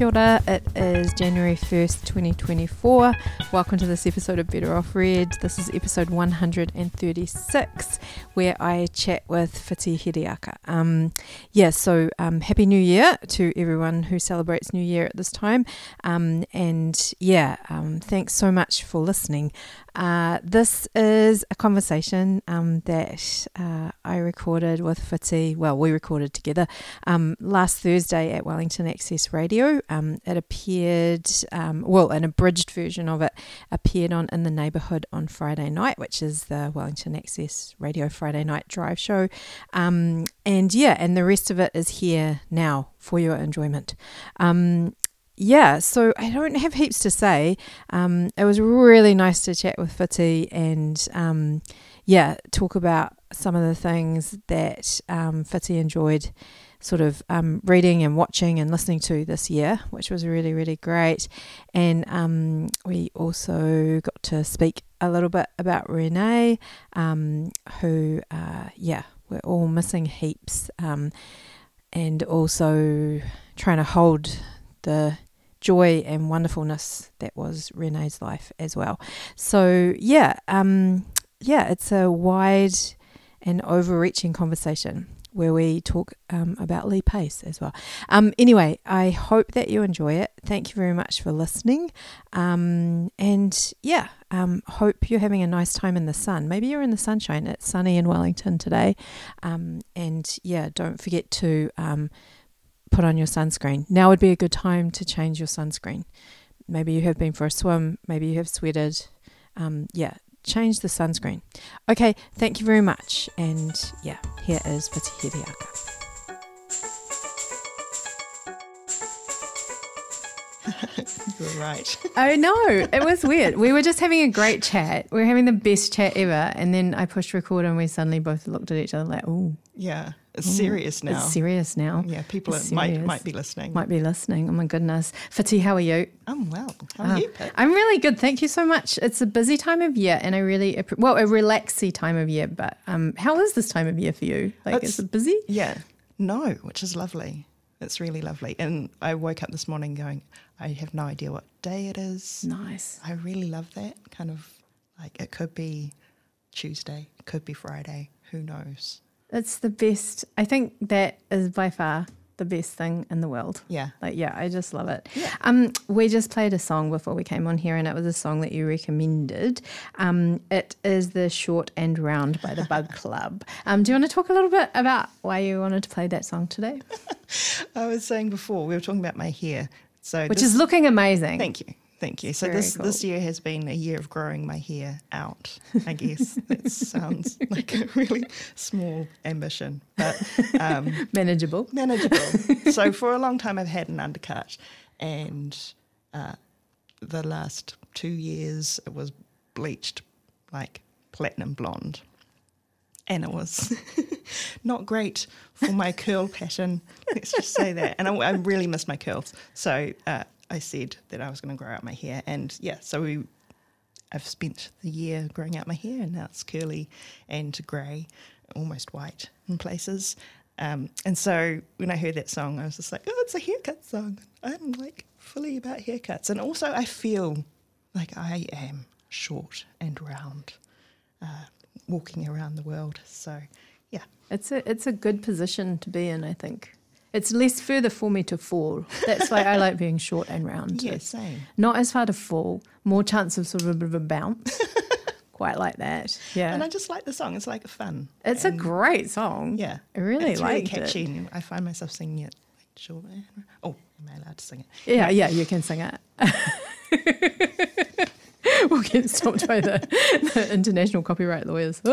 Kia ora, it is January 1st, 2024. Welcome to this episode of Better Off Red. This is episode 136, where I chat with Whiti Hiriaka. Happy New Year to everyone who celebrates New Year at this time. Thanks so much for listening. This is a conversation that I recorded with Whiti. Well, we recorded together last Thursday at Wellington Access Radio. It appeared, an abridged version of it appeared on In the Neighbourhood on Friday night, which is the Wellington Access Radio Friday night drive show. And the rest of it is here now for your enjoyment. So I don't have heaps to say. It was really nice to chat with Whiti and talk about some of the things that Whiti enjoyed sort of reading and watching and listening to this year, which was really, really great. And we also got to speak a little bit about Renee, who we're all missing heaps, and also trying to hold the joy and wonderfulness that was Renee's life as well. So it's a wide and overreaching conversation where we talk about Lee Pace as well. Anyway, I hope that you enjoy it. Thank you very much for listening. Hope you're having a nice time in the sun. Maybe you're in the sunshine. It's sunny in Wellington today. Don't forget to put on your sunscreen. Now would be a good time to change your sunscreen. Maybe you have been for a swim. Maybe you have sweated. Change the sunscreen. Okay, thank you very much. And here is Whiti Hiriaka. You were right. I know, it was weird. We were just having a great chat. We were having the best chat ever. And then I pushed record and we suddenly both looked at each other like, ooh. Yeah, it's serious now. It's serious now. Yeah, people might be listening. Might be listening. Oh my goodness. Whiti, how are you? I'm well. How are you, Pip? I'm really good. Thank you so much. It's a busy time of year and a relaxy time of year. But how is this time of year for you? Is it busy? Yeah. No, which is lovely. It's really lovely. And I woke up this morning going, I have no idea what day it is. Nice. I really love that. Kind of like it could be Tuesday, it could be Friday. Who knows? It's the best. I think that is by far the best thing in the world. Yeah. I just love it. Yeah. We just played a song before we came on here and it was a song that you recommended. It is The Short and Round by the Bug Club. Do you want to talk a little bit about why you wanted to play that song today? I was saying before, we were talking about my hair. Which is looking amazing. Thank you. So this year has been a year of growing my hair out, I guess. That sounds like a really small ambition, but manageable. So for a long time I've had an undercut, and the last 2 years it was bleached like platinum blonde. And it was not great for my curl pattern, let's just say that. And I really miss my curls. So I said that I was going to grow out my hair. And I've spent the year growing out my hair, and now it's curly and grey, almost white in places. And so when I heard that song, I was just like, oh, it's a haircut song. I'm like fully about haircuts. And also I feel like I am short and round, walking around the world. So, yeah. It's a good position to be in, I think. It's less further for me to fall. That's why I like being short and round. Yeah, same. Not as far to fall, more chance of sort of a bit of a bounce. Quite like that. Yeah. And I just like the song. It's like fun. It's a great song. Yeah. I really like it. It's really catchy. I find myself singing it. Like, short. Oh, am I allowed to sing it? Yeah, you can sing it. We'll get stopped by the international copyright lawyers.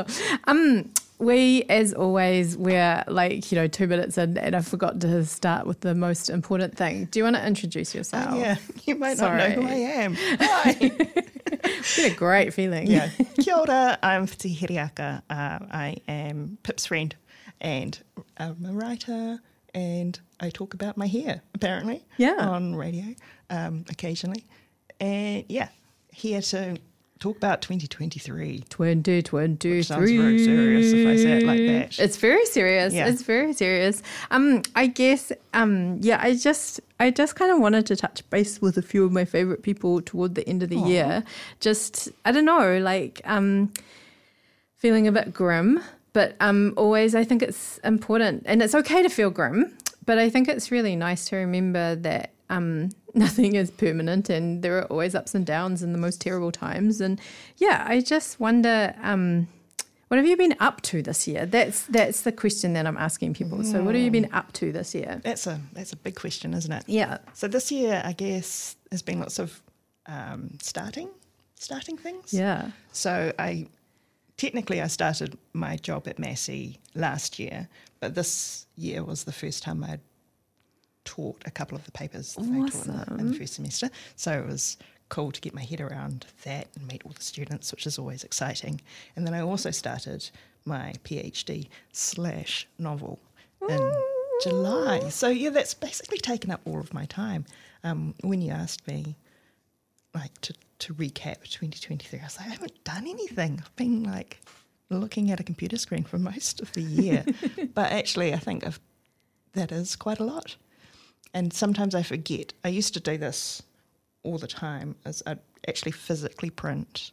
We, as always, we're 2 minutes in, and I forgot to start with the most important thing. Do you want to introduce yourself? Oh, yeah, you might not know who I am. Hi. Get a great feeling. Yeah. Kia ora, I'm Whiti Hiriaka. I am Pip's friend, and I'm a writer, and I talk about my hair, apparently, on radio occasionally. And, here to talk about 2023. 2023. Which sounds very serious if I say it like that. It's very serious. Yeah. It's very serious. I guess, I just kind of wanted to touch base with a few of my favorite people toward the end of the year. Just, I don't know, like feeling a bit grim, but always I think it's important, and it's okay to feel grim, but I think it's really nice to remember that nothing is permanent and there are always ups and downs in the most terrible times. And yeah, I just wonder, what have you been up to this year? That's the question that I'm asking people. So what have you been up to this year? That's a big question, isn't it? Yeah. So this year, I guess, has been lots of starting things. Yeah. So I started my job at Massey last year, but this year was the first time I'd taught a couple of the papers that I taught in the first semester. So it was cool to get my head around that and meet all the students, which is always exciting. And then I also started my PhD / novel in July. So yeah, that's basically taken up all of my time. When you asked me like to recap 2023, I was like, I haven't done anything. I've been like looking at a computer screen for most of the year. But actually I think that is quite a lot. And sometimes I forget. I used to do this all the time, as I'd actually physically print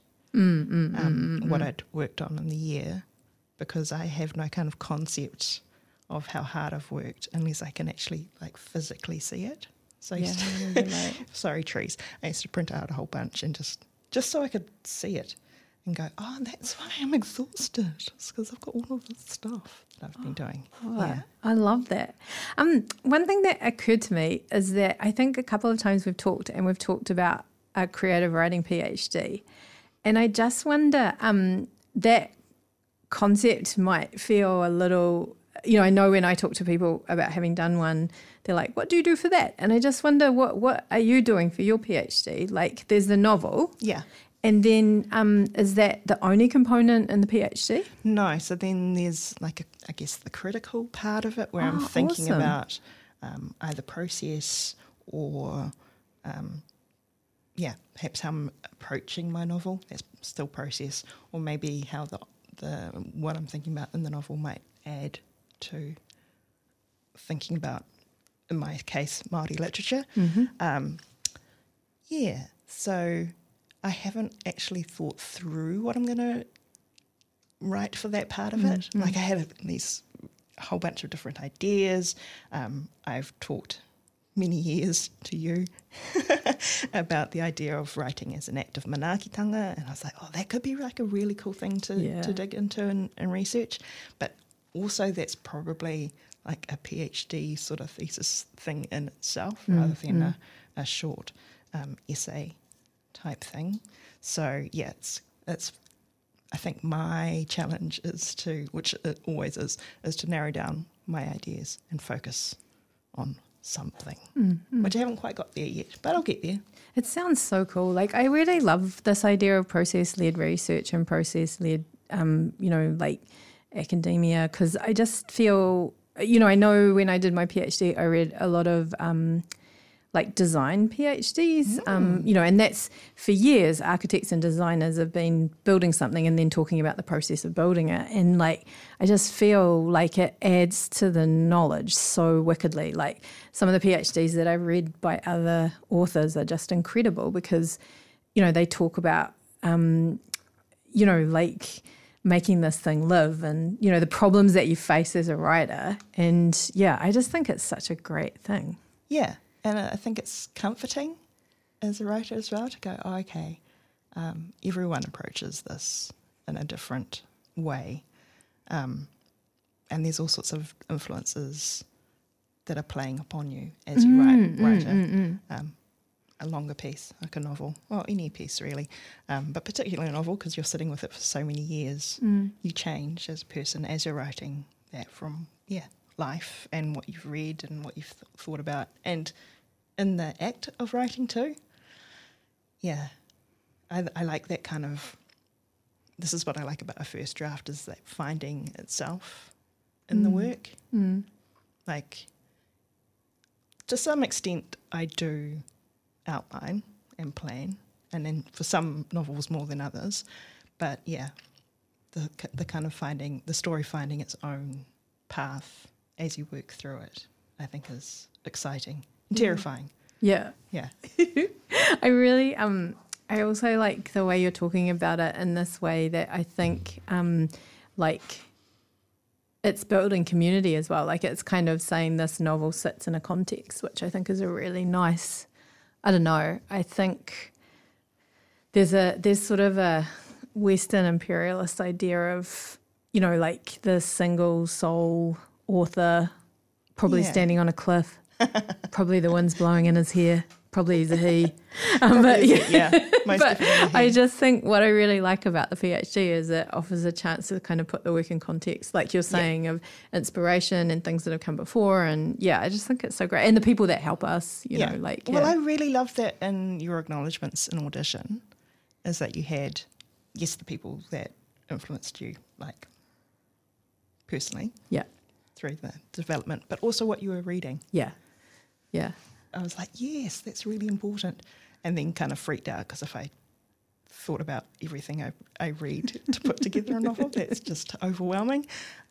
what I'd worked on in the year, because I have no kind of concept of how hard I've worked unless I can actually like physically see it. So I used to, sorry trees, I used to print out a whole bunch and just so I could see it and go, oh, that's why I'm exhausted. It's because I've got all of this stuff that I've been doing. Yeah. I love that. One thing that occurred to me is that I think a couple of times we've talked about a creative writing PhD, and I just wonder that concept might feel a little, I know when I talk to people about having done one, they're like, what do you do for that? And I just wonder, what are you doing for your PhD? Like, there's the novel. Yeah. And then is that the only component in the PhD? No, so then there's like, I guess, the critical part of it where I'm thinking about either process or, perhaps how I'm approaching my novel. That's still process, or maybe how the what I'm thinking about in the novel might add to thinking about, in my case, Māori literature. So I haven't actually thought through what I'm going to write for that part of it. Like I had a whole bunch of different ideas. I've talked many years to you about the idea of writing as an act of manaakitanga, and I was like, oh, that could be like a really cool thing to dig into and research. But also that's probably like a PhD sort of thesis thing in itself rather than a short essay type thing. So yeah, it's I think my challenge is which it always is to narrow down my ideas and focus on something, which I haven't quite got there yet, but I'll get there. It sounds so cool. Like, I really love this idea of process-led research and process-led, like academia, because I just feel, I know when I did my PhD, I read a lot of like design PhDs, and that's for years, architects and designers have been building something and then talking about the process of building it. And like, I just feel like it adds to the knowledge so wickedly. Like some of the PhDs that I've read by other authors are just incredible because, they talk about, like making this thing live and, the problems that you face as a writer. And yeah, I just think it's such a great thing. Yeah. And I think it's comforting as a writer as well to go, oh, okay, everyone approaches this in a different way. And there's all sorts of influences that are playing upon you as you write a longer piece, like a novel, well, any piece really, but particularly a novel because you're sitting with it for so many years. You change as a person as you're writing that from, life and what you've read and what you've thought about, and in the act of writing too. I like that kind of, this is what I like about a first draft, is that finding itself in the work. Like, to some extent I do outline and plan and then for some novels more than others. But yeah, the kind of the story finding its own path as you work through it, I think is exciting and terrifying. Yeah. Yeah. I really, I also like the way you're talking about it in this way that I think, like, it's building community as well. Like, it's kind of saying this novel sits in a context, which I think is a really nice, I don't know, I think there's sort of a Western imperialist idea of, you know, like the single soul author probably standing on a cliff, probably the wind's blowing in his hair, probably he's a he. But most but definitely. I just think what I really like about the PhD is it offers a chance to kind of put the work in context, like you're saying, of inspiration and things that have come before. And yeah, I just think it's so great. And the people that help us, you know, like. Well, I really love that in your acknowledgements in Audition is that you had, yes, the people that influenced you, like, personally. Yeah. Through the development, but also what you were reading. Yeah. Yeah. I was like, yes, that's really important. And then kind of freaked out because if I thought about everything I read to put together a novel, that's just overwhelming.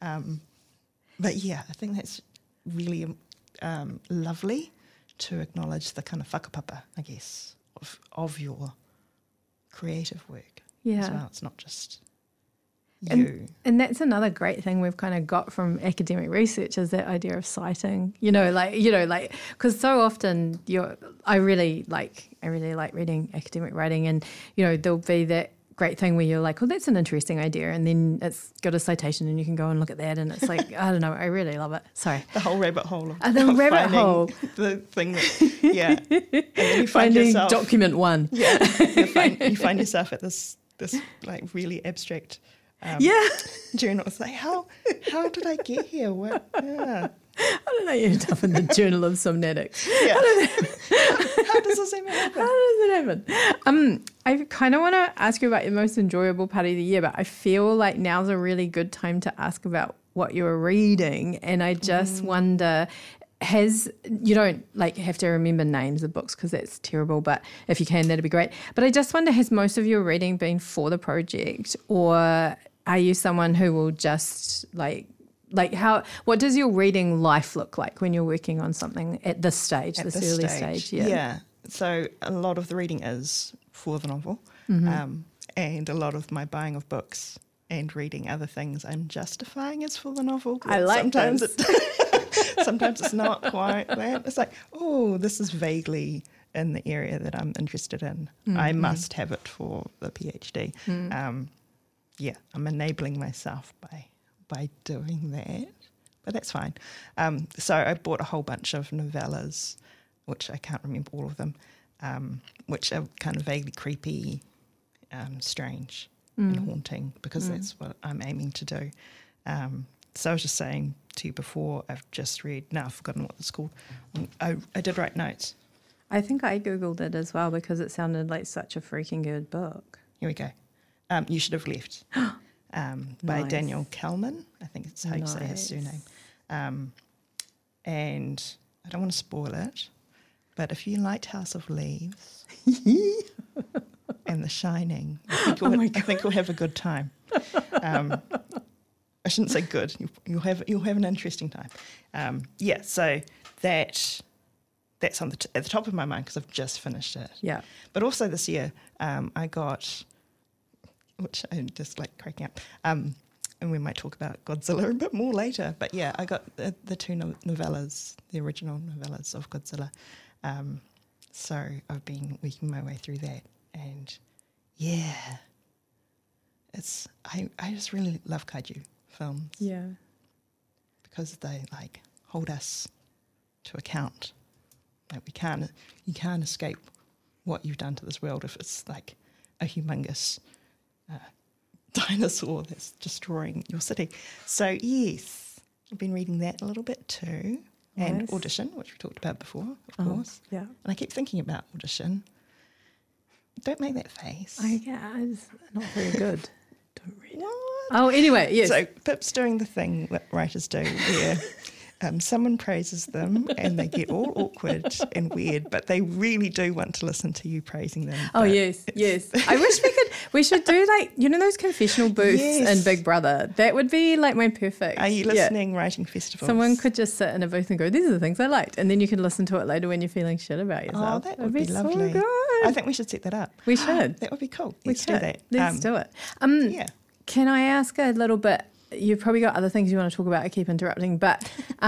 But yeah, I think that's really lovely to acknowledge the kind of whakapapa, I guess, of your creative work as well. It's not just you. And that's another great thing we've kind of got from academic research is that idea of citing, because so often I really like reading academic writing, and, you know, there'll be that great thing where you're like, oh, that's an interesting idea, and then it's got a citation and you can go and look at that, and it's like, I don't know, I really love it. Sorry. The whole rabbit hole. The rabbit hole. The thing that, yeah. And then you find finding yourself, document one. Yeah. You find yourself at this like really abstract journal. It's like, how did I get here? What? Yeah. I don't know, you end up in the Journal of Somnatics. Yeah. How does this even happen? How does it happen? I kind of want to ask you about your most enjoyable part of the year, but I feel like now's a really good time to ask about what you're reading. And I just wonder, you don't like have to remember names of books because that's terrible, but if you can, that'd be great. But I just wonder, has most of your reading been for the project, or are you someone who will just what does your reading life look like when you're working on something at this stage, this early stage? Yeah. So a lot of the reading is for the novel, and a lot of my buying of books and reading other things I'm justifying as for the novel. I like sometimes sometimes it's not quite that. It's like, oh, this is vaguely in the area that I'm interested in. I must have it for the PhD. I'm enabling myself by doing that, but that's fine. So I bought a whole bunch of novellas, which I can't remember all of them, which are kind of vaguely creepy, strange and haunting, because that's what I'm aiming to do. So I was just saying to you before, I've just read, now I've forgotten what it's called. I did write notes. I think I Googled it as well because it sounded like such a freaking good book. Here we go. You Should Have Left. By Daniel Kalman, I think it's how you say his surname. And I don't want to spoil it, but if you liked House of Leaves and The Shining, I think you'll have a good time. I shouldn't say good. You'll have an interesting time. So that's on at the top of my mind because I've just finished it. Yeah. But also this year, I got, which I'm just like cracking up, and we might talk about Godzilla a bit more later. But yeah, I got the two novellas, the original novellas of Godzilla. So I've been working my way through that, and yeah, I just really love kaiju films. Yeah, because they like hold us to account. Like you can't escape what you've done to this world if it's like a humongous dinosaur that's destroying your city. So yes, I've been reading that a little bit too. Nice. And Audition, which we talked about before, of course. Yeah. And I keep thinking about Audition. Don't make that face. It's not very good. Don't read it. What? Oh, anyway, yes. So Pip's doing the thing that writers do where someone praises them and they get all awkward and weird, but they really do want to listen to you praising them. Oh, yes. I wish we should do like, those confessional booths in Big Brother. That would be like my perfect. Are you listening, writing festivals? Someone could just sit in a booth and go, these are the things I liked. And then you can listen to it later when you're feeling shit about yourself. Oh, that would be lovely. So good. I think we should set that up. We should. That would be cool. Let's do that. Let's do it. Yeah. Can I ask a little bit? You've probably got other things you want to talk about. I keep interrupting, but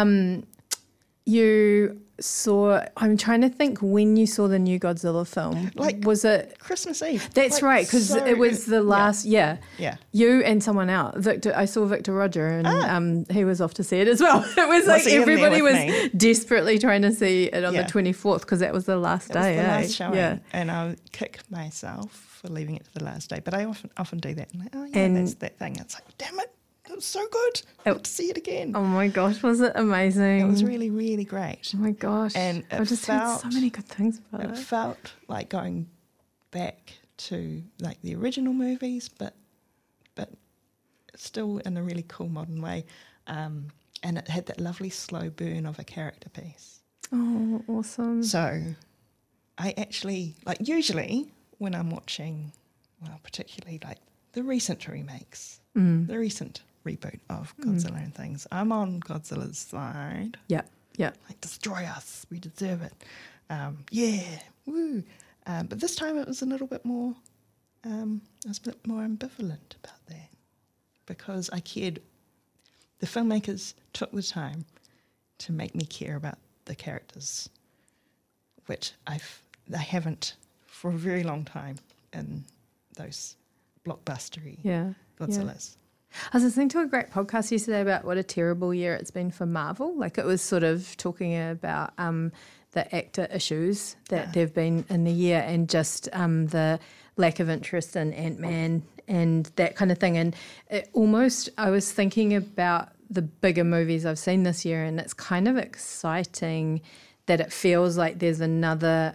you saw, I'm trying to think when you saw the new Godzilla film. Like, was it Christmas Eve? That's right, because it was the last, Yeah. You and someone else. Victor, I saw Victor Roger, and he was off to see it as well. It was like everybody was desperately trying to see it on the 24th because that was the last day. It was the last showing, and I'll kick myself for leaving it to the last day. But I often do that. I'm like, that's that thing. It's like, damn it. It was so good. I want to see it again. Oh my gosh, was it amazing? It was really, really great. Oh my gosh. And I just heard so many good things about it. It felt like going back to like the original movies, but still in a really cool modern way. And it had that lovely slow burn of a character piece. Oh, awesome. So I actually, like usually when I'm watching, well, particularly like the recent remakes, the recent reboot of Godzilla and things, I'm on Godzilla's side. Yeah. Like, destroy us, we deserve it. Yeah, woo. But this time it was a little bit more, I was a bit more ambivalent about that because I cared. The filmmakers took the time to make me care about the characters, which they haven't for a very long time in those blockbustery Godzillas. I was listening to a great podcast yesterday about what a terrible year it's been for Marvel. Like it was sort of talking about the actor issues that there have been in the year and just the lack of interest in Ant-Man and that kind of thing. And I was thinking about the bigger movies I've seen this year, and it's kind of exciting that it feels like there's another...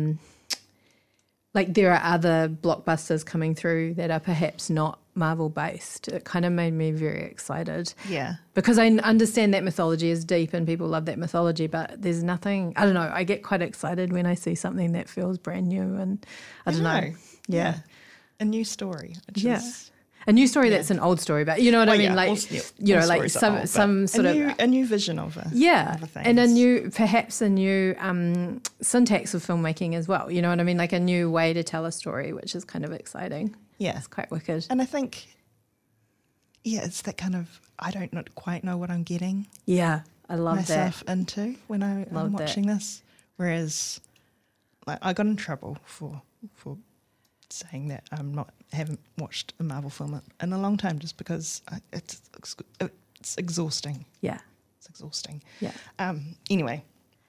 like there are other blockbusters coming through that are perhaps not Marvel based. It kind of made me very excited. Yeah. Because I understand that mythology is deep and people love that mythology, but there's nothing, I don't know, I get quite excited when I see something that feels brand new and I don't know. Yeah. A new story. A new story that's an old story, but you know what I mean? Like, like some sort of a new vision of it. Yeah, and perhaps a new syntax of filmmaking as well. You know what I mean? Like a new way to tell a story, which is kind of exciting. Yeah, it's quite wicked. And I think, it's that kind of I don't quite know what I'm getting. Yeah, I love myself into when I'm watching this. Whereas, like, I got in trouble for saying that haven't watched a Marvel film in a long time just because it's exhausting. Yeah. It's exhausting. Yeah. Anyway.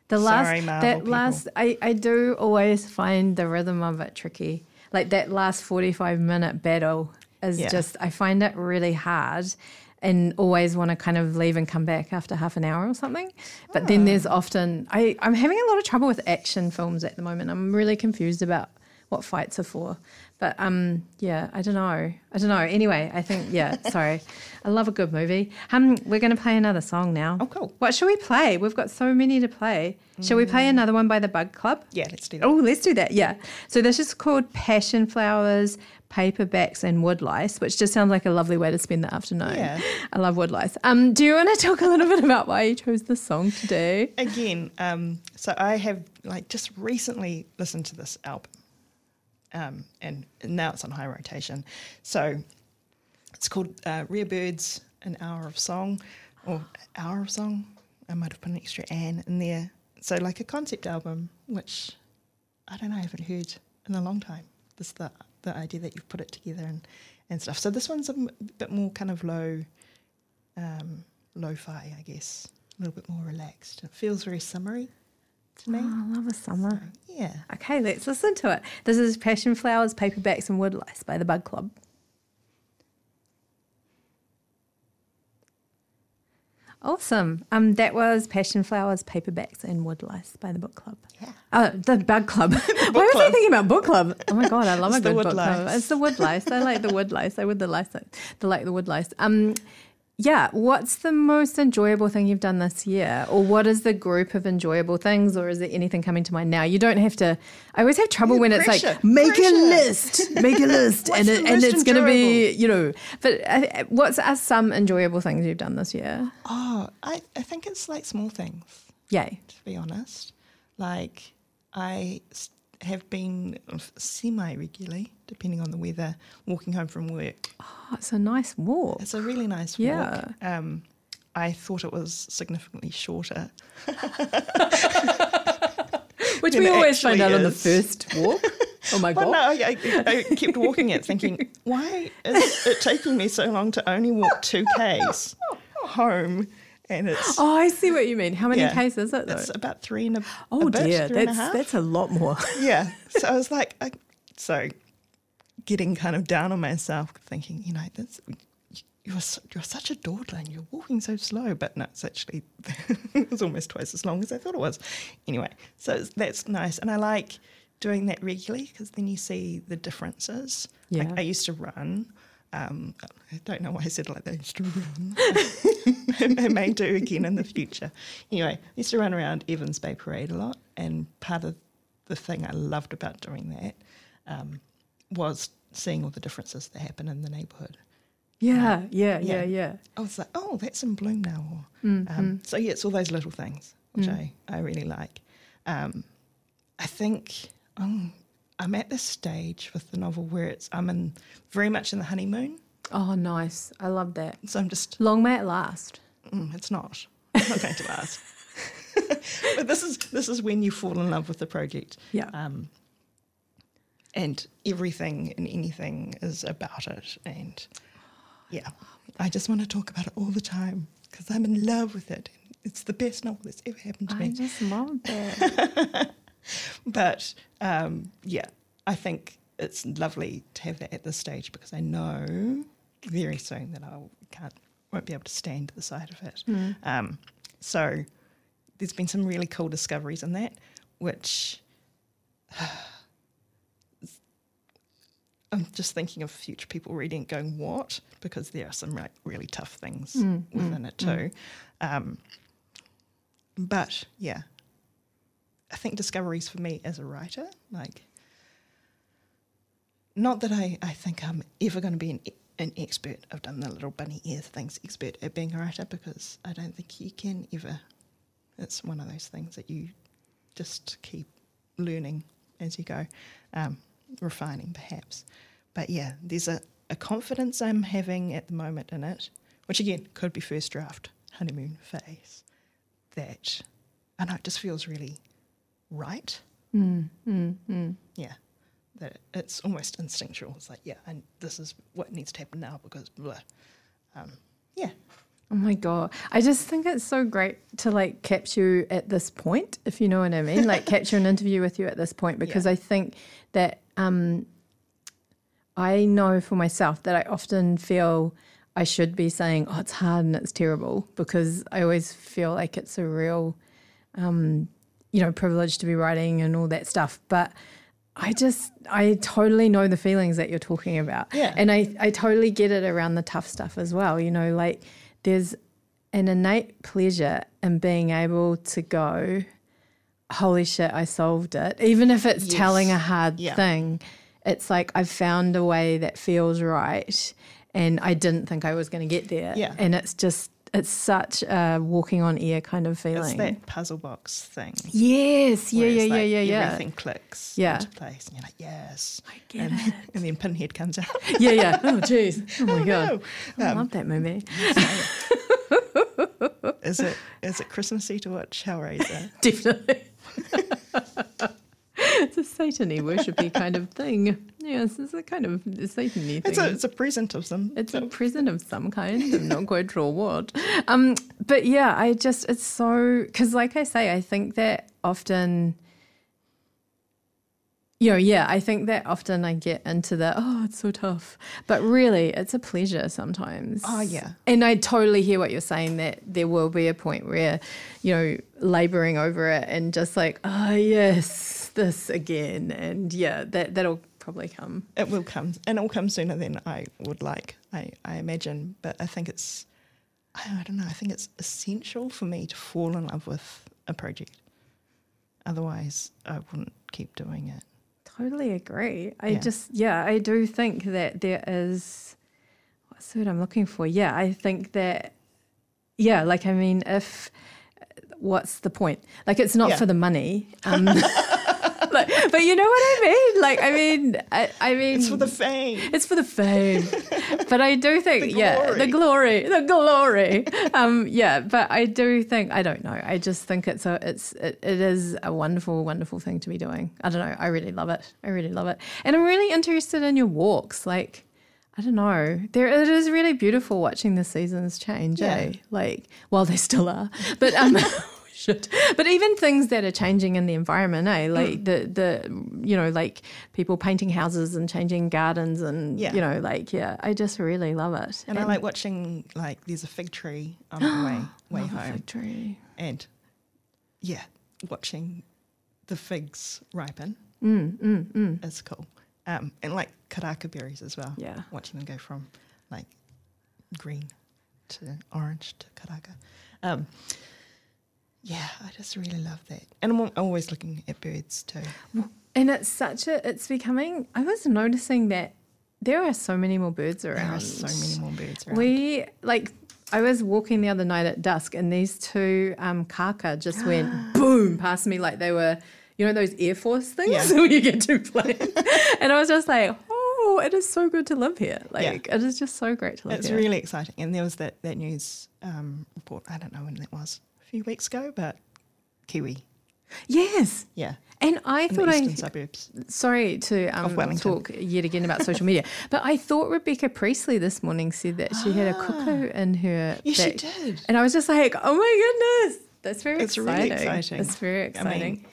I do always find the rhythm of it tricky. Like that last 45-minute battle is just, I find it really hard and always want to kind of leave and come back after half an hour or something. But then there's often, I'm having a lot of trouble with action films at the moment. I'm really confused about what fights are for. But I don't know. Anyway, I think, sorry. I love a good movie. We're going to play another song now. Oh, cool. What shall we play? We've got so many to play. Shall we play another one by the Bug Club? Yeah, let's do that. Oh, let's do that, yeah. So this is called Passion Flowers, Paperbacks and Woodlice, which just sounds like a lovely way to spend the afternoon. Yeah. I love woodlice. Do you want to talk a little bit about why you chose this song today? Again, so I have just recently listened to this album. And now it's on high rotation. So it's called Rare Birds, An Hour of Song, or Hour of Song. I might have put an extra "an" in there. So like a concept album, which I don't know, I haven't heard in a long time. This the idea that you've put it together and stuff. So this one's a bit more kind of lo-fi, I guess, a little bit more relaxed. It feels very summery to me. Oh, I love a summer. So, yeah. Okay, let's listen to it. This is Passion Flowers, Paperbacks and Woodlice by the Bug Club. Awesome. That was Passion Flowers, Paperbacks and Woodlice by the Book Club. Yeah. Oh, the Bug Club. Why was I thinking about Book Club? Oh my God, I love a good book club. It's the Woodlice. I like the Woodlice. I would like the Woodlice. yeah, what's the most enjoyable thing you've done this year? Or what is the group of enjoyable things? Or is there anything coming to mind now? You don't have to. I always have trouble when it's like, make a list, and it's going to be, you know. But what are some enjoyable things you've done this year? Oh, I think it's like small things. Yay. To be honest. Like, I have been semi-regularly, depending on the weather, walking home from work. Oh, it's a nice walk. It's a really nice walk. I thought it was significantly shorter. Which we always find out on the first walk. Oh my God. No, I kept walking it thinking, why is it taking me so long to only walk 2 Ks home? And it's, oh, I see what you mean. How many Ks is it though? It's about 3 and a Oh a bit, dear, 3 and a half. that's a lot more. Yeah. So I was like, so getting kind of down on myself, thinking, you know, you're such a dawdling. You're walking so slow, but no, it's actually it was almost twice as long as I thought it was. Anyway, so that's nice, and I like doing that regularly because then you see the differences. Yeah. Like I used to run. I don't know why I said it like that. I used to run. I may do again in the future. Anyway, I used to run around Evans Bay Parade a lot, and part of the thing I loved about doing that was seeing all the differences that happen in the neighbourhood. Yeah. I was like, oh, that's in bloom now. So yeah, it's all those little things which I really like. I think I'm at this stage with the novel where I'm very much in the honeymoon. Oh, nice. I love that. So I'm just... Long may it last. It's not. It's not going to last. But this is when you fall in love with the project. Yeah. And everything and anything is about it. And yeah, I just want to talk about it all the time because I'm in love with it. It's the best novel that's ever happened to me. I just love that. But yeah, I think it's lovely to have that at this stage because I know very soon that won't be able to stand to the side of it. So there's been some really cool discoveries in that, which I'm just thinking of future people reading it going, what? Because there are some really tough things within it too. But yeah, I think discoveries for me as a writer, like, not that I think I'm ever going to be an expert. I've done the little bunny ears things, expert at being a writer, because I don't think you can ever. It's one of those things that you just keep learning as you go, refining perhaps. But yeah, there's a confidence I'm having at the moment in it, which again could be first draft, honeymoon phase, that I know it just feels really right. Yeah, that it's almost instinctual. It's like, yeah, and this is what needs to happen now because blah. Yeah. Oh my God. I just think it's so great to like capture you at this point, if you know what I mean, like capture an interview with you at this point, because I think that I know for myself that I often feel I should be saying, oh, it's hard and it's terrible, because I always feel like it's a real, privilege to be writing and all that stuff. But I totally know the feelings that you're talking about. Yeah. And I totally get it around the tough stuff as well. You know, like there's an innate pleasure in being able to go, holy shit, I solved it. Even if it's telling a hard thing, it's like I've found a way that feels right and I didn't think I was going to get there. Yeah. And it's such a walking on air kind of feeling. It's that puzzle box thing. Yes. Yeah. Everything clicks into place and you're like, yes. I get it. And then Pinhead comes out. Yeah. Oh, jeez. Oh, my God. No. I love that movie. Is it Christmassy to watch Hellraiser? Definitely. It's a Satan-y, worshipy kind of thing. Yes, it's a kind of Satan-y thing. It's a present of some. It's a present of some kind. I'm not quite sure what. But yeah, it's so, because like I say, I think that often, I think that often I get into the, it's so tough. But really, it's a pleasure sometimes. Oh, yeah. And I totally hear what you're saying, that there will be a point where, labouring over it and just like, yes, this again. And yeah, that'll probably come. It will come. And it will come sooner than I would like, I imagine. But I think it's I don't know. I think it's essential for me to fall in love with a project. Otherwise, I wouldn't keep doing it. Totally agree. Yeah. I do think that there is, what's the word I'm looking for? Yeah, I think that, like, I mean, what's the point? Like, it's not for the money. But you know what I mean? Like, I mean, It's for the fame. It's for the fame. But I do think, the glory. But I do think, I don't know. I just think it is a wonderful, wonderful thing to be doing. I don't know. I really love it. And I'm really interested in your walks. Like, I don't know. It is really beautiful watching the seasons change, eh? Like, well, they still are. But but even things that are changing in the environment, eh? Like like people painting houses and changing gardens and I just really love it. And I like watching, like, there's a fig tree on the way home. A fig tree. And watching the figs ripen is cool. And like karaka berries as well. Yeah. Watching them go from like green to orange to karaka. I just really love that. And I'm always looking at birds too. And it's becoming, I was noticing that there are so many more birds around. I was walking the other night at dusk and these two kaka just went boom past me like they were, those Air Force things where you get to plane. And I was just like, oh, it is so good to live here. Like, it is just so great to live here. It's really exciting. And there was that news report, I don't know when that was, few weeks ago, but kiwi. Yes. Yeah. And I thought in the eastern suburbs. Sorry to talk yet again about social media, but I thought Rebecca Priestley this morning said that she had a cuckoo in her Yes, back. she did. And I was just like, oh my goodness. That's very exciting. Really exciting. It's very exciting.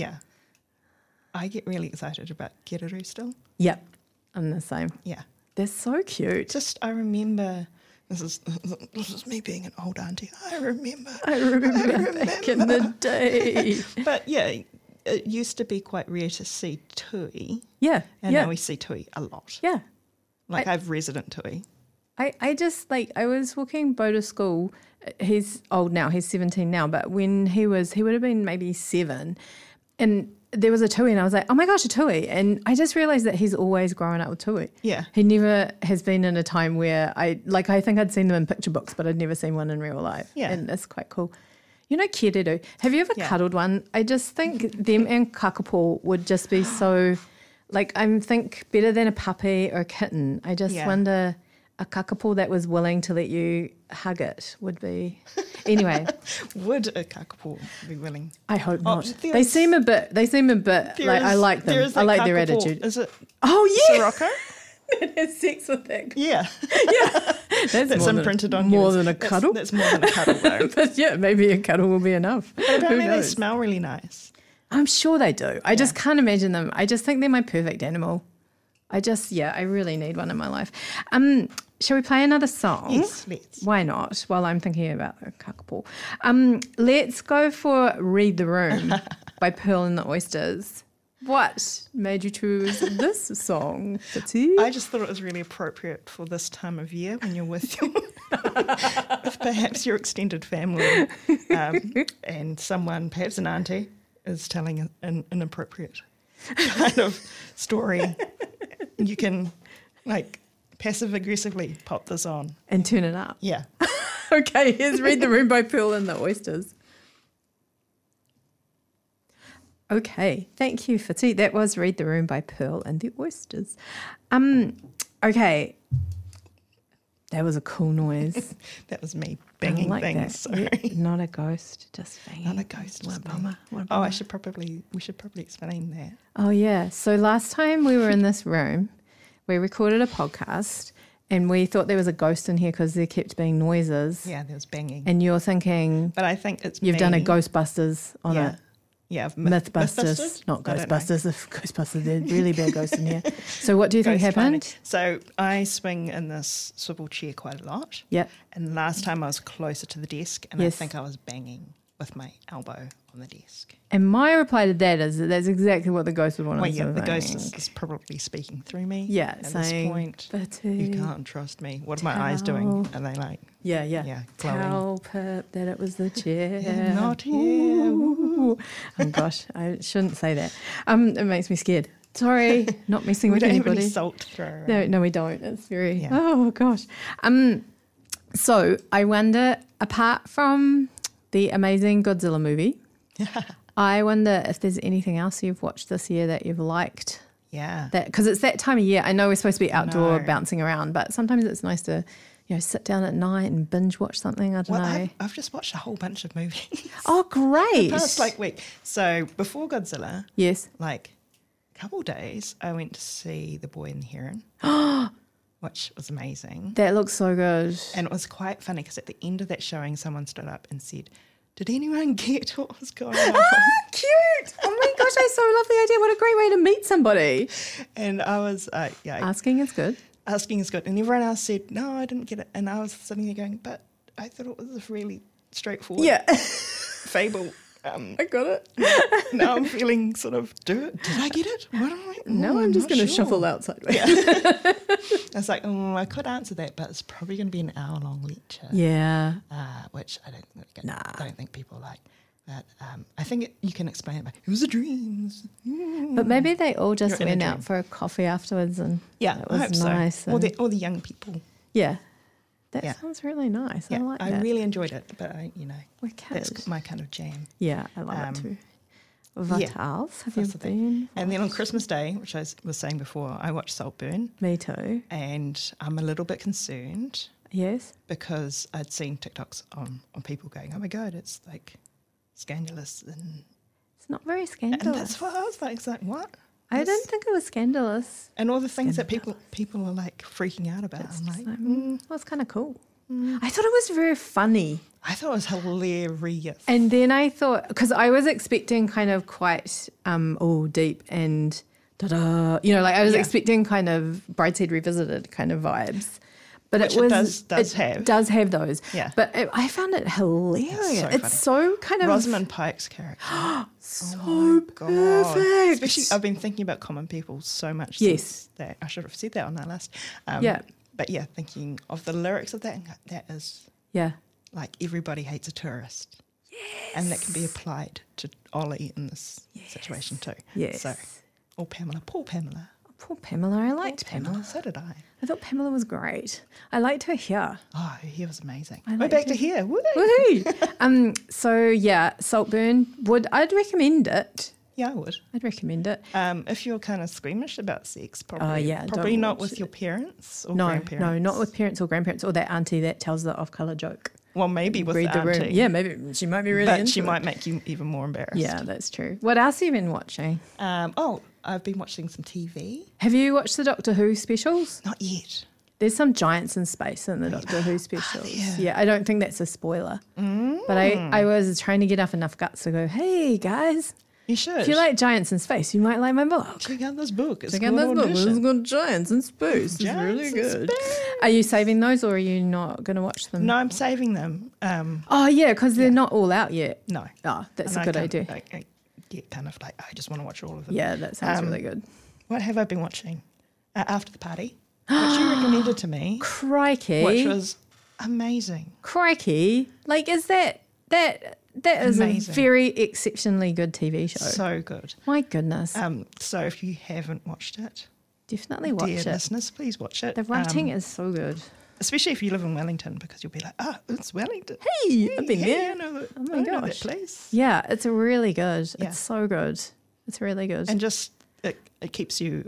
I get really excited about Kereru still. Yeah, I'm the same. Yeah. They're so cute. I remember... This is me being an old auntie. I remember back in the day. But it used to be quite rare to see tui. Yeah. And now we see tui a lot. Yeah. Like I have resident tui. I just I was walking Bo to school. He's old now. He's 17 now. But when he would have been maybe 7. And there was a tui and I was like, oh my gosh, a tui. And I just realised that he's always grown up with tui. Yeah. He never has been in a time where I think I'd seen them in picture books, but I'd never seen one in real life. Yeah. And it's quite cool. Kereru. Have you ever cuddled one? I just think them and kakapo would just be so, I think better than a puppy or a kitten. I just wonder... A kakapo that was willing to let you hug it would be... Anyway. Would a kakapo be willing? I hope not. They seem a bit I like them. I like their attitude. Is it Sirocco? Sirocco? That has sex with that. Yeah. That's imprinted on more than a cuddle. That's more than a cuddle, though. But maybe a cuddle will be enough. But apparently they smell really nice. I'm sure they do. I just can't imagine them. I just think they're my perfect animal. I really need one in my life. Shall we play another song? Yes, let's. Why not? While I'm thinking about the kakapo. Let's go for Read the Room by Pearl and the Oysters. What made you choose this song, Fitzy? I just thought it was really appropriate for this time of year when you're with perhaps your extended family and someone, perhaps an auntie, is telling an inappropriate kind of story. You can, passive-aggressively pop this on. And turn it up. Yeah. Okay, here's Read the Room by Pearl and the Oysters. Okay, thank you, Fitzy. That was Read the Room by Pearl and the Oysters. Okay, that was a cool noise. That was me banging things. Sorry. Yeah, not a ghost, just banging. Not a ghost. What a bummer. Oh, we should probably explain that. Oh, yeah. So last time we were in this room, we recorded a podcast and we thought there was a ghost in here because there kept being noises. Yeah, there was banging. And you're thinking... But I think it's You've done a Ghostbusters on it. Yeah, Mythbusters, not Ghostbusters. If Ghostbusters, there's really bad ghosts in here. So what do you think happened? So I swing in this swivel chair quite a lot. Yeah. And last time I was closer to the desk and I think I was banging with my elbow on the desk. And my reply to that is that that's exactly what the ghost would want Well, us yeah, to the think. ghost is probably speaking through me. Yeah, at saying, this point, Fitty, you can't trust me. What are my eyes doing? Are they like, Yeah, glowing? Tell Pip that it was the chair. Yeah, not here. Ooh. Oh gosh, I shouldn't say that. It makes me scared. Sorry, not messing We with don't have anybody. any salt to throw around. No, we don't. It's very. Yeah. Oh gosh. So I wonder, apart from the amazing Godzilla movie, I wonder if there's anything else you've watched this year that you've liked. Yeah. That because it's that time of year. I know we're supposed to be outdoor No. bouncing around, but sometimes it's nice to, sit down at night and binge watch something. I don't Well, know. I've just watched a whole bunch of movies. Oh, great! Past week. So before Godzilla, Yes. a couple days, I went to see The Boy and the Heron, which was amazing. That looks so good. And it was quite funny because at the end of that showing, someone stood up and said, "Did anyone get what was going on?" Cute! Oh my gosh, I so love the idea. What a great way to meet somebody. And I was, Asking is good. asking is good. And everyone else said, "No, I didn't get it." And I was sitting there going, "But I thought it was a really straightforward fable." I got it. Now I'm feeling sort of, did I get it? What am I? No, I'm just going to shuffle out sideways. I was like, I could answer that, but it's probably going to be an hour-long lecture. Yeah. Which I don't think people like. But I think you can explain it by, it was a dream. But maybe they all just You're in a went dream. out for a coffee afterwards and Yeah, it I was hope nice. so. All the young people. Yeah. That Yeah. sounds really nice. Yeah, I like I that. really enjoyed it, but We're kids. that's my kind of jam. Yeah, I love it too. What else have you That's the thing. been? And then on Christmas Day, which I was saying before, I watched Saltburn, Me too. and I'm a little bit concerned Yes. because I'd seen TikToks on people going, "Oh my God, it's like scandalous," and It's not very that's scandalous. what I was like. It's like, what? I That's- didn't think it was scandalous. And all the things that people are like freaking out about. I'm like, Well, it's kind of cool. I thought it was very funny. I thought it was hilarious. And then I thought, because I was expecting kind of quite all deep and da-da, I was expecting kind of Brideshead Revisited kind of vibes. But Which it it was does have. It does have those. Yeah. But I found it hilarious. so It's so kind of Rosamund Pike's character. so God. perfect. Especially, I've been thinking about common people so much. Yes. Since that I should have said that on our list. Yeah. But yeah, thinking of the lyrics of that, that is Yeah. like everybody hates a tourist. Yes. And that can be applied to Ollie in this situation too. Yes. So, or Pamela. Poor Pamela. Poor Pamela. I liked Pamela. So did I. I thought Pamela was great. I liked her here. Oh, he was amazing. I We're liked back to it. here. Woo! Woohoo! So yeah, Saltburn. I'd recommend it. Yeah, I would. I'd recommend it. If you're kind of squeamish about sex, probably, yeah, probably don't not watch with your parents or No, grandparents. not with parents or grandparents or that auntie that tells the off-color joke. Well, maybe with Read the the room. auntie. Yeah, maybe she might be really but into she it. might make you even more embarrassed. Yeah, that's true. What else have you been watching? I've been watching some TV. Have you watched the Doctor Who specials? Not yet. There's some giants in space in the Doctor Who specials. Yeah, I don't think that's a spoiler. But I was trying to get up enough guts to go, hey guys, You should. if you like giants in space, you might like my book. check out this book. It's Check out called this book. It's Audition. got giants in space. It's Giants really in good. space. Are you saving those or are you not going to watch them? No, I'm saving them. Oh, yeah, because they're not all out yet. No. Oh, that's And a good I idea. get kind of like, I just want to watch all of them. Yeah, that sounds really good. What have I been watching? After the Party, which you recommended to me, Crikey. which was amazing. Crikey. Like, is that is Amazing. a very exceptionally good TV show. So good. My goodness. So if you haven't watched it, Definitely watch dear it. listeners, please watch it. The writing is so good. Especially if you live in Wellington, because you'll be like, it's Wellington. Hey, I've been Hey, there. I know that, Oh my I know that gosh. place. Yeah, it's really good. Yeah. It's so good. It's really good. And just it keeps you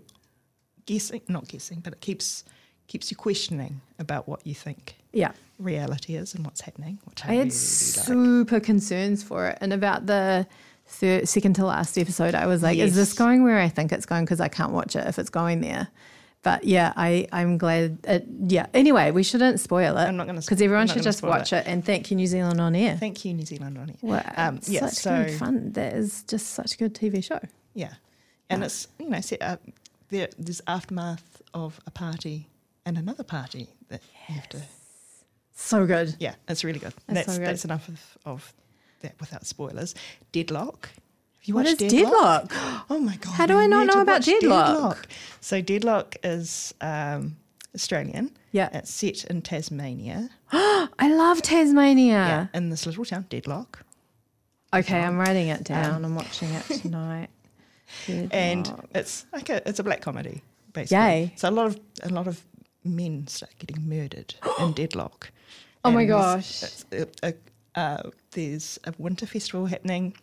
not guessing, but it keeps you questioning about what you think yeah. reality is and what's happening, which I I had really like. super concerns for it. And about the second to last episode, I was like, is this Yes. going where I think it's going? Because I can't watch it if it's going there. But yeah, I'm glad. Anyway, we shouldn't spoil it. I'm not gonna because I'm everyone not should gonna just spoil watch it. And thank you, New Zealand On Air. Thank you, New Zealand on it. Wow, Yeah, such so good fun. That is just such a good TV show. yeah, and it's set up. There's aftermath of a party and another party that you have to. So good. Yeah, it's really good. It's so good. That's enough of that without spoilers. Deadlock. Have you What watched is Deadlock? Oh my God. How do I not need know to about watch Deadlock? So Deadlock is Australian. Yeah. It's set in Tasmania. I love Tasmania. Yeah, in this little town, Deadlock. Okay, I'm writing it down. I'm watching it tonight. And Deadlock. it's like it's a black comedy, basically. Yay. So a lot of men start getting murdered in Deadlock. Oh my And gosh. there's a winter festival happening.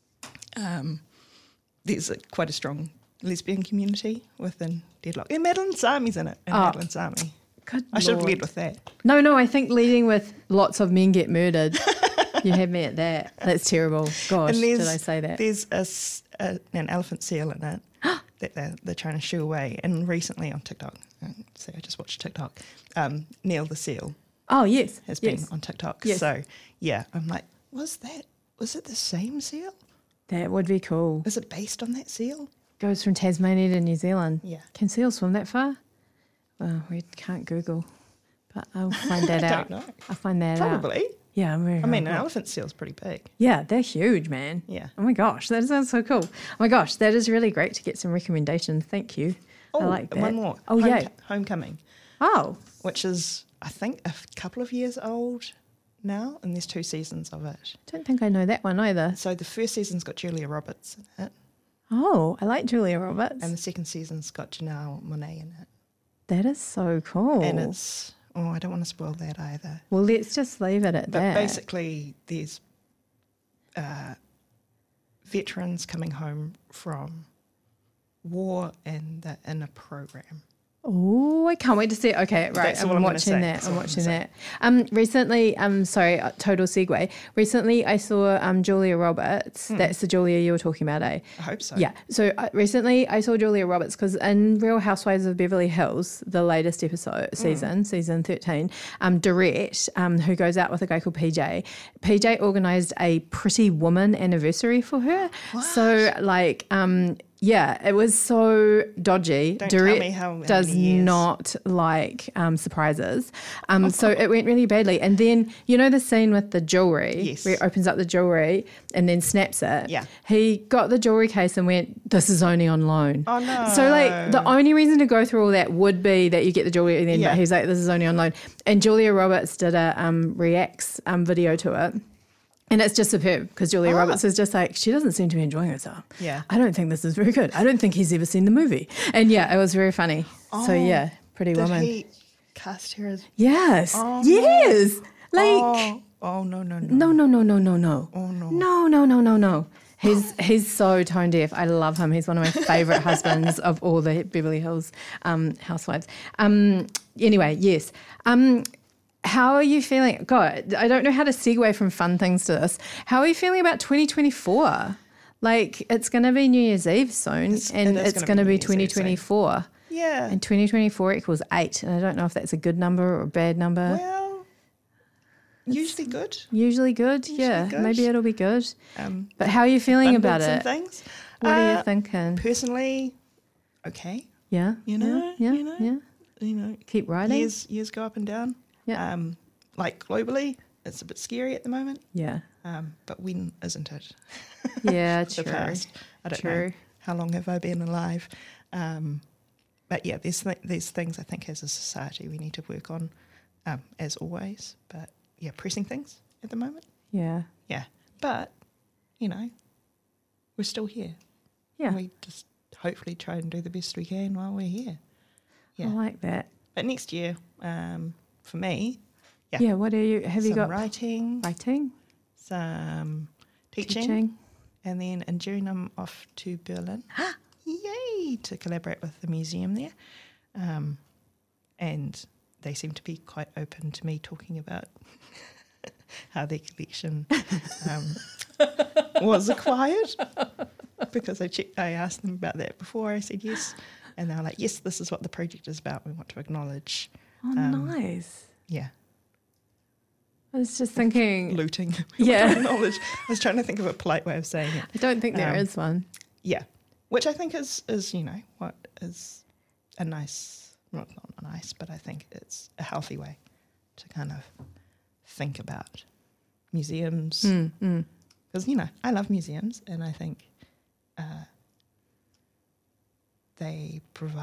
There's quite a strong lesbian community within Deadlock. And Madeline Sami's in it. Madeline Sami. Good I should have Lord. led with that. No, I think leading with lots of men get murdered. You had me at that. That's terrible. Gosh, And did I say that? There's an elephant seal in it that they're trying to shoo away. And recently on TikTok, so I just watched TikTok, Neil the seal Oh, yes. has yes. been on TikTok. Yes. So, yeah, I'm like, was it the same seal? That would be cool. Is it based on that seal? Goes from Tasmania to New Zealand. Yeah. Can seals swim that far? Well, we can't Google, but I'll find that I out. don't know. I'll find that out. Probably. Yeah, I'm very I mean, an hungry. elephant seal's pretty big. Yeah, they're huge, man. Yeah. Oh my gosh, that sounds so cool. Oh my gosh, that is really great to get some recommendations. Thank you. I like that. One more. Oh, yeah. Homecoming, Oh, which is, I think, a couple of years old now, and there's 2 seasons of it. don't think I know that one either. So the first season's got Julia Roberts in it, Oh, I like Julia Roberts. and the second season's got Janelle Monáe in it. That is so cool. And it's, I don't want to spoil that either. Well, let's just leave it at But that. basically, there's veterans coming home from war, and they're in a program. Oh, I can't wait to see it. Okay, right. That's all I'm I'm gonna watching say. that. That's I'm all I'm watching gonna that. Recently, sorry, total segue. Recently, I saw Julia Roberts. That's the Julia you were talking about, eh? I hope so. Yeah. So recently, I saw Julia Roberts because in Real Housewives of Beverly Hills, the latest episode season 13, Dorette, who goes out with a guy called PJ. PJ organised a Pretty Woman anniversary for her. So like. Yeah, it was so dodgy. Don't tell me how does many years. not like surprises. So it went really badly. And then, you know the scene with the jewellery? Yes. Where he opens up the jewellery and then snaps it? Yeah. He got the jewellery case and went, this is only on loan. Oh, no. So, like, the only reason to go through all that would be that you get the jewellery and then Yeah. but he's like, this is only on loan. And Julia Roberts did a reacts video to it. And it's just superb because Julia Roberts is just like, she doesn't seem to be enjoying herself. Yeah. I don't think this is very good. I don't think he's ever seen the movie. And yeah, it was very funny. So yeah, Pretty Did Woman. he cast her as... Yes. Oh, yes. Like, Oh, no. no. Oh, no. No. He's so tone deaf. I love him. He's one of my favourite husbands of all the Beverly Hills housewives. Anyway, yes. How are you feeling? God, I don't know how to segue from fun things to this. How are you feeling about 2024? Like, it's going to be New Year's Eve soon, and it's going to be New Year's Eve soon. 2024. Yeah. And 2024 equals 8. And I don't know if that's a good number or a bad number. Well, usually good. Usually good, yeah. good. Maybe it'll be good. Um, But how are you feeling about abundance it? and things. What are you thinking? Personally, okay. Yeah, You know, yeah, you know. yeah. You know, Keep writing. years go up and down. Yeah. Like globally, it's a bit scary at the moment. Yeah, But when isn't it? yeah, The true. past. I don't True. know how long have I been alive. But yeah, there's things I think as a society we need to work on, as always. But yeah, pressing things at the moment. Yeah, Yeah. But, you know, we're still here. yeah. We just hopefully try and do the best we can while we're here. I Yeah. like that. But next year, for me, yeah. Yeah, what are you? Have you some got writing, writing, some teaching, and then in June I'm off to Berlin. Yay! To collaborate with the museum there. And they seem to be quite open to me talking about how their collection was acquired. Because I asked them about that before. I said yes. And they were like, yes, this is what the project is about. We want to acknowledge. Oh, nice. Yeah. I was just thinking. Looting. Yeah. Acknowledge. I was trying to think of a polite way of saying it. I don't think there is one. Yeah. Which I think is you know, what is a nice, not nice, but I think it's a healthy way to kind of think about museums, because, I love museums, and I think they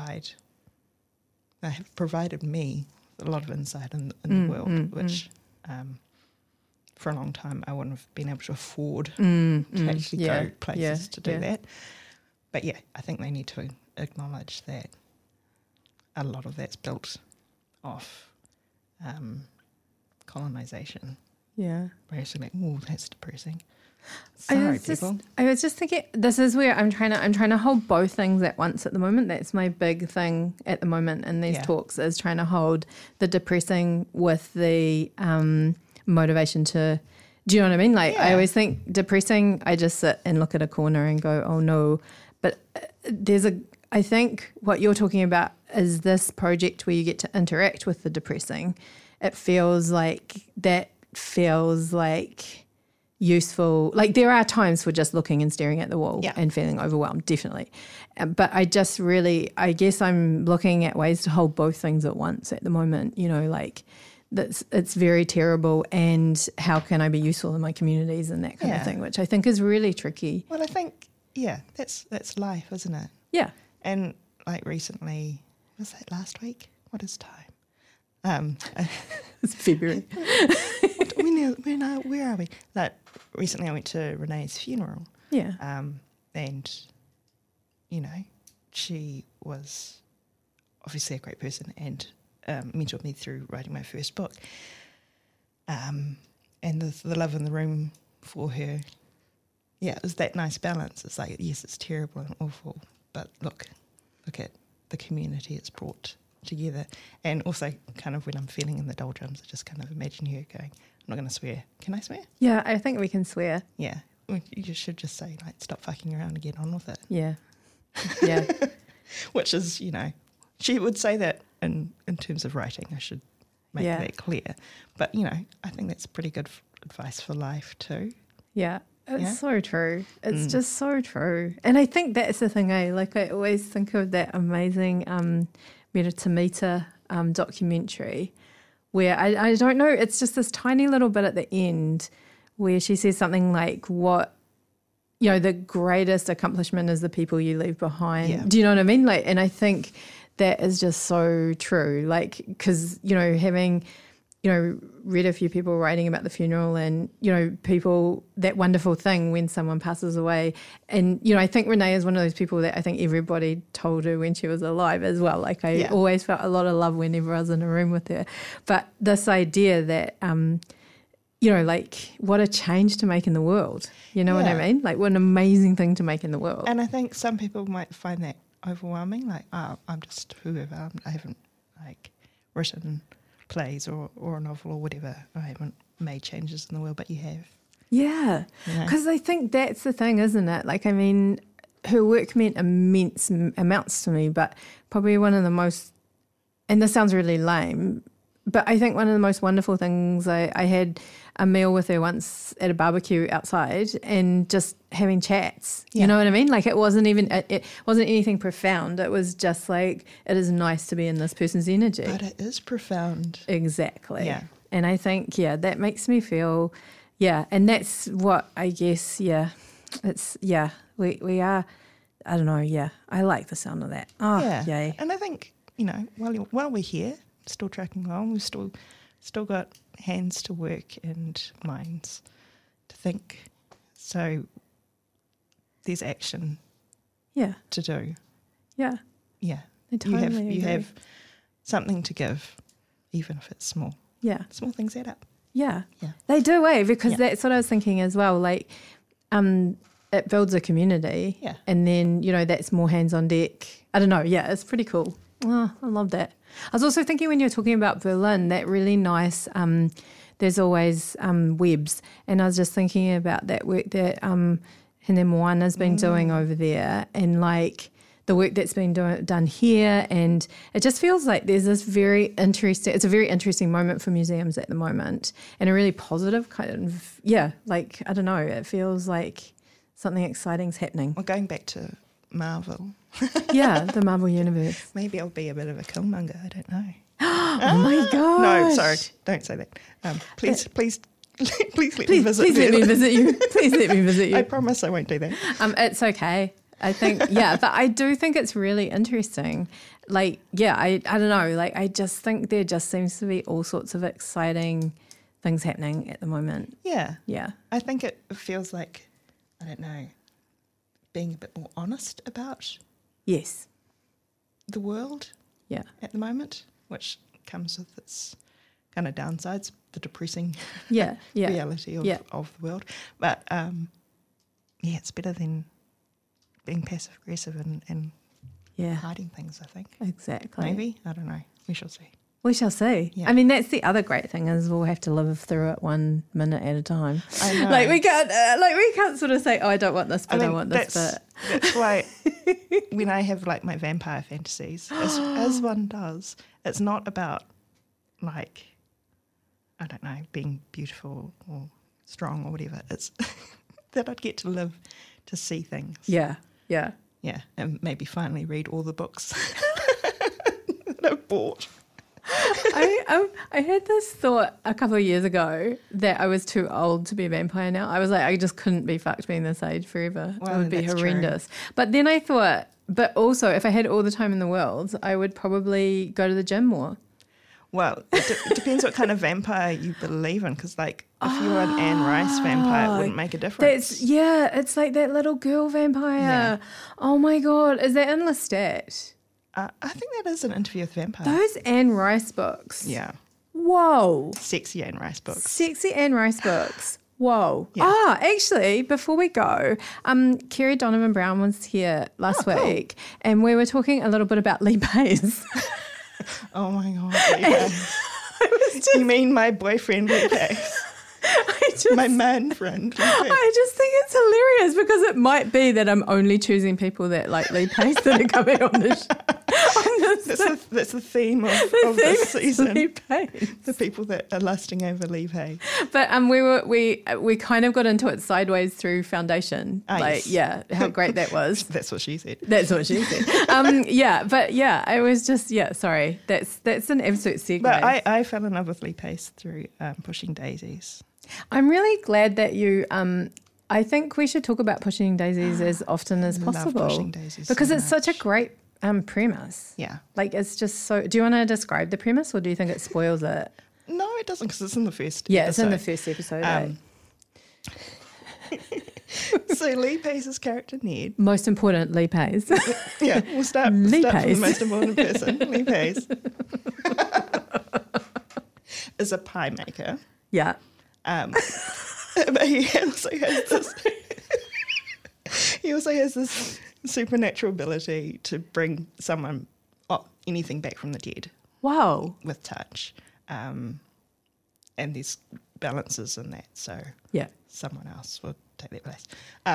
have provided me a lot of insight in the world, which for a long time I wouldn't have been able to afford to actually go places to do that. But I think they need to acknowledge that a lot of that's built off colonisation. Yeah. Where it's like, oh, that's depressing. Sorry, people. I was just thinking, this is where I'm trying to hold both things at once at the moment. That's my big thing at the moment in these talks, is trying to hold the depressing with the motivation to, do you know what I mean? Like, I always think depressing, I just sit and look at a corner and go, oh no. But I think what you're talking about is this project where you get to interact with the depressing. It feels like useful. Like, there are times for just looking and staring at the wall and feeling overwhelmed, definitely. But I guess I'm looking at ways to hold both things at once at the moment, like it's very terrible, and how can I be useful in my communities and that kind of thing, which I think is really tricky. Well, I think, that's life, isn't it? Yeah. And like recently, was that last week? What is time? It's February. Where are we? Like, recently I went to Renee's funeral. Yeah. And, she was obviously a great person and mentored me through writing my first book. And the love in the room for her, it was that nice balance. It's like, yes, it's terrible and awful, but look at the community it's brought together. And also, kind of when I'm feeling in the doldrums, I just kind of imagine her going, I'm not going to swear. Can I swear? Yeah, I think we can swear. Yeah. You should just say, like, stop fucking around and get on with it. Yeah. Yeah. Which is, she would say that in terms of writing. I should make that clear. But, I think that's pretty good advice for life too. Yeah. It's so true. It's just so true. And I think that's the thing, like, I always think of that amazing Mira Tamita documentary, where I don't know, it's just this tiny little bit at the end where she says something like, the greatest accomplishment is the people you leave behind. Yeah. Do you know what I mean? Like, and I think that is just so true. Like, because, having, read a few people writing about the funeral and, people, that wonderful thing when someone passes away. And, I think Renee is one of those people that I think everybody told her when she was alive as well. Like, I always felt a lot of love whenever I was in a room with her. But this idea that, like, what a change to make in the world. You know what I mean? Like, what an amazing thing to make in the world. And I think some people might find that overwhelming. Like, I'm just whoever. I haven't, like, written plays or a novel or whatever. I haven't made changes in the world, but you have. Yeah, because I think that's the thing, isn't it? Like, I mean, her work meant immense amounts to me, but probably one of the most, and this sounds really lame, but I think one of the most wonderful things, I had a meal with her once at a barbecue outside and just having chats. You know what I mean? Like, it wasn't anything profound. It was just like, it is nice to be in this person's energy. But it is profound. Exactly. Yeah. And I think, that makes me feel, and that's what I guess, it's, we are, I don't know, I like the sound of that. Oh, yay. And I think, while we're here, still tracking along, we've still got hands to work and minds to think. So there's action to do. Yeah. Yeah. I totally you have something to give, even if it's small. Yeah. Small things add up. Yeah. Yeah. They do, because that's what I was thinking as well. Like, it builds a community. Yeah. And then, that's more hands on deck. I don't know. Yeah, it's pretty cool. Oh, I love that. I was also thinking, when you were talking about Berlin, that really nice, there's always webs. And I was just thinking about that work that Hine Moana's been doing over there, and like the work that's been done here. And it just feels like there's this it's a very interesting moment for museums at the moment, and a really positive kind of, like, I don't know, it feels like something exciting's happening. Well, going back to Marvel. The Marvel Universe. Maybe I'll be a bit of a Killmonger, I don't know. Oh my gosh. No, sorry, don't say that. Please Please let me visit let me visit you. Please let me visit you. I promise I won't do that. It's okay. I think, yeah, but I do think it's really interesting. Like, yeah, I don't know. Like, I just think there just seems to be all sorts of exciting things happening at the moment. Yeah. Yeah. I think it feels like, I don't know, being a bit more honest about Yes. the world Yeah. at the moment, which comes with its kind of downsides, the depressing Yeah. Yeah. reality of the world. But, yeah, it's better than being passive-aggressive and Yeah. hiding things, I think. Exactly. Maybe. I don't know. We shall see. We shall see. Yeah. I mean, that's the other great thing is we'll have to live through it 1 minute at a time. I know. Like we can't sort of say, oh, I don't want this, but I want this bit. That's why when I have like my vampire fantasies, as one does, it's not about like, I don't know, being beautiful or strong or whatever. It's that I'd get to live to see things. Yeah. Yeah. Yeah, and maybe finally read all the books that I've bought. I had this thought a couple of years ago that I was too old to be a vampire now. I was like, I just couldn't be fucked being this age forever. Well, it would be that's horrendous. True. But then I thought, but also if I had all the time in the world, I would probably go to the gym more. Well, it depends what kind of vampire you believe in, because like if you were an Anne Rice vampire, it wouldn't make a difference. It's like that little girl vampire. Yeah. Oh my God, is that in Lestat? I think that is an interview with vampire. Those Anne Rice books. Yeah. Whoa. Sexy Anne Rice books. Sexy Anne Rice books. Whoa. Yeah. Actually, before we go, Kerry Donovan Brown was here last week and we were talking a little bit about Lee Pace. Oh my God, Lee Pace. You mean my boyfriend Lee Pace? My man friend. I just think it's hilarious because it might be that I'm only choosing people that like Lee Pace that are coming on this That's the theme of this season. Lee Pace. The people that are lusting over Lee Pace. But we kind of got into it sideways through Foundation. Yes. Yeah, how great that was. That's what she said. That's what she said. I was just sorry. That's an absolute segue. But I fell in love with Lee Pace through Pushing Daisies. I'm really glad that you. I think we should talk about Pushing Daisies as often as possible. Love Pushing Daisies because so it's such a great premise. Yeah. Like it's just so. Do you want to describe the premise, or do you think it spoils it? No, it doesn't, because it's in the first. Yeah, episode. it's in the first episode. So Lee Pace's character Ned. Most important, Lee Pace. Yeah, we'll start from the most important person. Lee Pace is a pie maker. Yeah. But he also has this. He also has this supernatural ability to bring anything back from the dead. Wow. With touch, and there's balances in that. So yeah, someone else will take that place.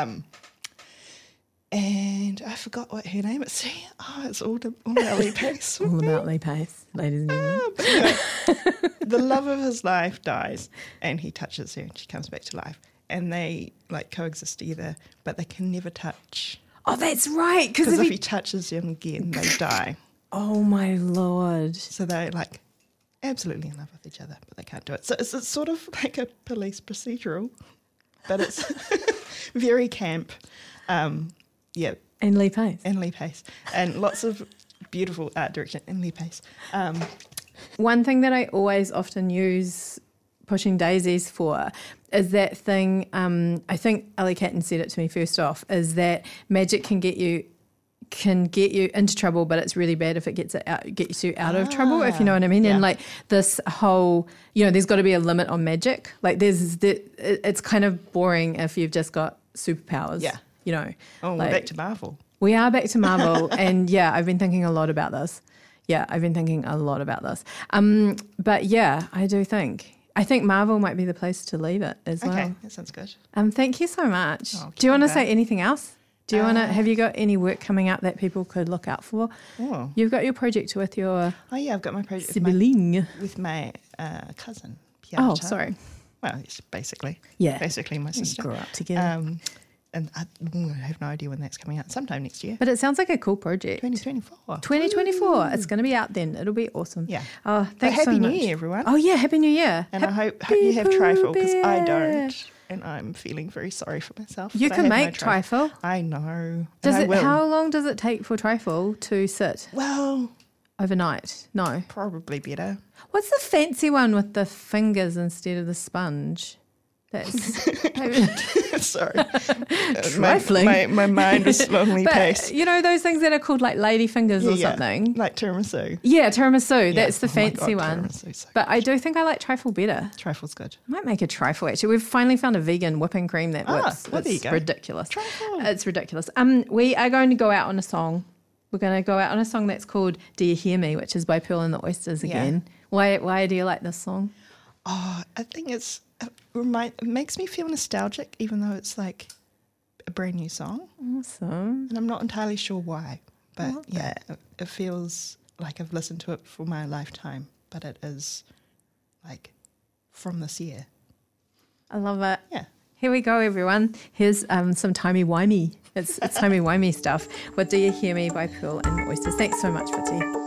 And I forgot what her name is. See, it's all about Lee Pace. All about Lee Pace, ladies and gentlemen. But anyway, the love of his life dies, and he touches her, and she comes back to life, and they like coexist together, but they can never touch. Oh, that's right. Because if he touches them again, they die. Oh my Lord! So they're like absolutely in love with each other, but they can't do it. So it's sort of like a police procedural, but it's very camp. Yeah. And Lee Pace. And lots of beautiful art direction in Lee Pace. One thing that I always often use Pushing Daisies for is that thing, I think Ellie Catton said it to me first off, is that magic can get you into trouble, but it's really bad if it gets you out of trouble, if you know what I mean. Yeah. And like this whole, there's got to be a limit on magic. Like it's kind of boring if you've just got superpowers. Yeah. We're back to Marvel. We are back to Marvel. And yeah, I've been thinking a lot about this. But yeah, I think Marvel might be the place to leave it as well. Okay, that sounds good. Thank you so much. Do you want to say anything else? Do you want to? Have you got any work coming up that people could look out for? Oh. You've got your project with your. Oh yeah, I've got my project sibling with my cousin. Piata. Oh, sorry. Well, it's basically my sister. Grew up together. And I have no idea when that's coming out. Sometime next year. But it sounds like a cool project. 2024. 2024. It's going to be out then. It'll be awesome. Yeah. Oh, But thanks so Happy much. New Year, everyone. Oh, yeah. Happy New Year. And I hope you have trifle, because I don't. And I'm feeling very sorry for myself. You but I can have no make trifle. I know. Does and I it? will. How long does it take for trifle to sit Well, overnight? No. probably better. What's the fancy one with the fingers instead of the sponge? That's Sorry. Trifling. My mind was slowly but paced. you know those things that are called like lady fingers or something. Like tiramisu. Yeah, tiramisu. Yeah. That's the Oh my fancy God, one. tiramisu's so But I do think I like trifle better. Trifle's good. I might make a trifle actually. We've finally found a vegan whipping cream that whips. Well, there you It's go. ridiculous. Trifle. It's ridiculous. We are going to go out on a song. We're going to go out on a song that's called Do You Hear Me, which is by Pearl and the Oysters again. Why do you like this song? Oh, I think it makes me feel nostalgic, even though it's like a brand new song. Awesome. And I'm not entirely sure why. But love yeah, it feels like I've listened to it for my lifetime. But it is like from this year. I love it. Yeah. Here we go, everyone. Here's some timey-wimey. It's timey-wimey stuff with Do You Hear Me by Pearl and the Oysters. Thanks so much, Fitzy.